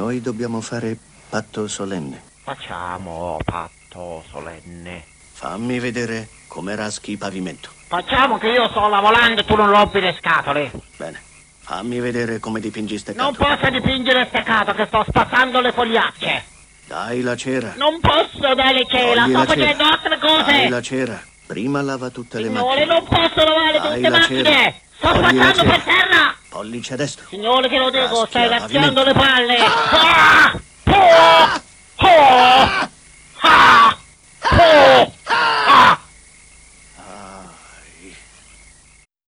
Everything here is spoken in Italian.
Noi dobbiamo fare patto solenne. Facciamo patto solenne. Fammi vedere come raschi pavimento. Facciamo che io sto lavorando e tu non rompi le scatole. Bene. Fammi vedere come dipingi steccato. Non posso dipingere steccato che sto spazzando le fogliacce. Dai la cera. Non posso dare cera, Togli sto la facendo cera. altre cose. Dai la cera. Prima lava tutte le Signore, macchine. non posso lavare Dai tutte le la macchine. cera. Sto Togli la spazzando cera. per terra. Pollice a destra. Signore, te lo dico, Raschia stai pavimento. razziando le palle. Ah!